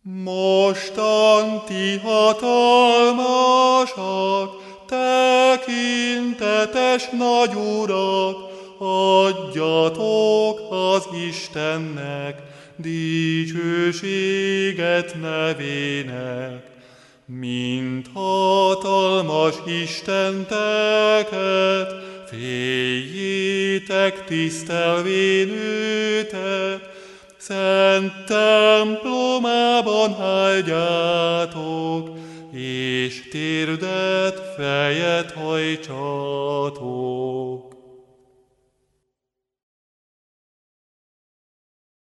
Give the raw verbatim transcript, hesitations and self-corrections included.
Mostan ti hatalmasak, tekintetes nagy Urak, adjatok az Istennek dicsőséget nevének, mint hatalmas Istenteket, féljétek tisztelvén őtet, szent templomában áldjátok, és térdet, fejet hajtsatok.